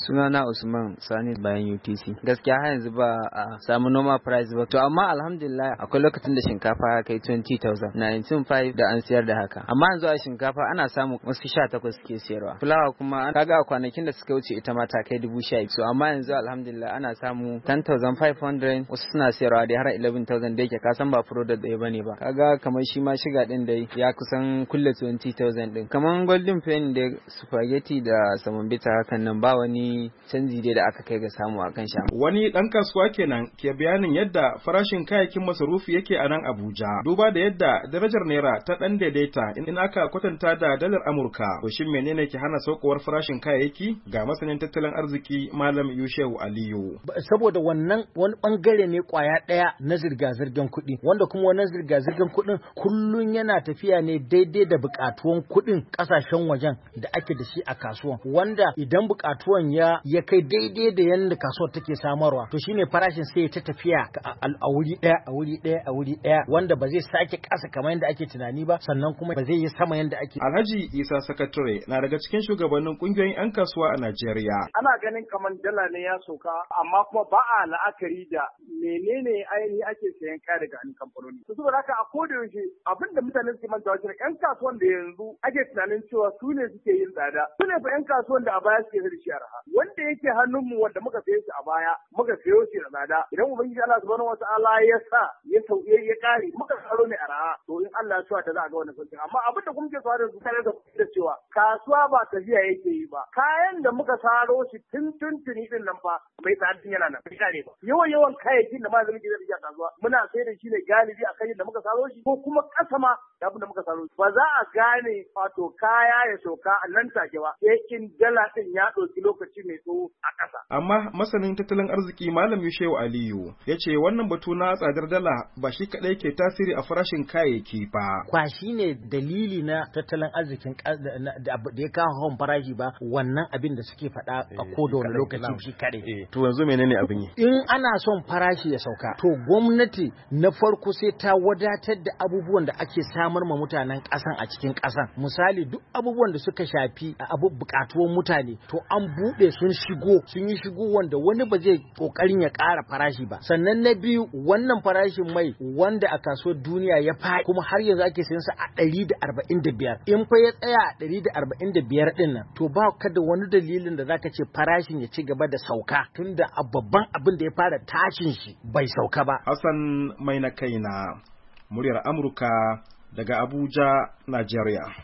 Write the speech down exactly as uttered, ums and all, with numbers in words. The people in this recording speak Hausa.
Sunana Usman Sani bayan U T C. Gaskiya har yanzu ba a samu normal price ba. To amma alhamdulillah akwai lokacin da shinkafa ya kai twenty thousand, nineteen five da an siyar da haka. Amma yanzu a shinkafa ana samu wasu sha takwas suke siyarwa. Fulawa kuma kaga a kwanakin da suka wuce ita ma ta kai dubu sha. So amma yanzu alhamdulillah ana samu ten thousand five hundred, wasu suna siyarwa dai har eleven thousand da yake ka san ba product ɗaya bane ba. Kaga kamar shi ma shiga din dai ya kusan kulle twenty thousand din. Kamar golden penny da spaghetti da samambita hakan nan ba wani canji dai da aka kai ga samu a kan shi. Wani dan kasuwa kenan ke bayanin yadda farashin kayayyakin masarufi yake a nan Abuja. Duba da yadda darajar naira ta dan daidaita in aka kwatanta da dalar Amurka. To shin menene ke hana saukowar farashin kayayyaki? Ga masanin tattalin arziki Malam Yushehu Aliyu. Saboda wannan wani bangare ne kwaya daya na zirga-zirgar kuɗi, wanda kuma wannan zirga-zirgar kuɗin kullun yana tafiya ne daidai da buƙatuwan kuɗin ƙasashen wajen da ake da shi a kasuwan, wanda idan buƙatuwan ya ya kai daidai da yanda kasuwar take samarwa, to shine farashin sai ta tafiya a wuri daya a wuri daya a wuri daya, wanda ba zai sake ƙasa kamar yadda ake tunani ba, sannan kuma ba zai yi sama yadda ake. Alhaji Isa Sakatare na daga cikin shugabannin kungiyoyin 'yan kasuwa a Najeriya. Ana ganin kamar dala ne ya soka, amma kuma ba a la'akari da menene ainihi ake sayan kaya daga hannun kamfanoni. To saboda haka a koda yaushe abin da mutane suke manta wajen 'yan kasuwan da yanzu ake tunanin cewa su ne suke yin tsada, su ne fa 'yan kasuwan da a baya suke da shi arha. Wanda yake hannunmu wanda muka saye shi a baya muka sayo shi da tsada, idan ubangiji Allah subhanahu wata'ala ya sa ya sauye ya kare muka saro ne arha, to in Allah ya so ta za a ga wannan sauƙin. Amma abin da kuma ke so da su kare da cewa kasuwa ba tafiya yake yi ba, kayan da muka saro shi tun tuntuni din nan fa mai tsadin yana nan bai kare ba. Yawan yawan kayayyakin da ma zama ke da kasuwa muna sai da shi ne galibi a kan da muka saro shi ko kuma ƙasa ma da abin da muka saro shi. Ba za a gane wato kaya ya sauka a nan take ba sai in dala din ya ɗauki lokaci mai tsawo a ƙasa. Amma masanin tattalin arziki Malam Yushewu Aliyu ya ce wannan batu na tsadar dala ba shi kaɗai ke tasiri a farashin kayayyaki ba. Kwa shi ne dalili na tattalin arzikin da ya kawo hawan farashi ba, wannan abin da suke faɗa a koda wani lokaci shi kaɗai. To yanzu menene abin yi? In ana son farashi ya sauka, to gwamnati na farko sai ta wadatar da abubuwan da ake samar ma mutanen ƙasan a cikin ƙasan. Misali duk abubuwan da suka shafi abu buƙatuwan mutane, to an buɗe sun shigo sun yi shigo wanda wani ba zai ƙoƙarin ya ƙara farashi ba. Sannan na biyu, wannan farashin mai wanda a kasuwar duniya ya faɗi kuma har yanzu ake sayan sa a ɗari da arba'in da biyar. In fa ya tsaya a ɗari da arba'in da biyar ɗin nan, to ba ka da wani dalilin da zaka ce farashin ya ci gaba da sauka, tunda a babban abin da ya fara tashin shi bai sauka ba. Hassan Mai na kaina, muryar Amurka daga Abuja, Najeriya.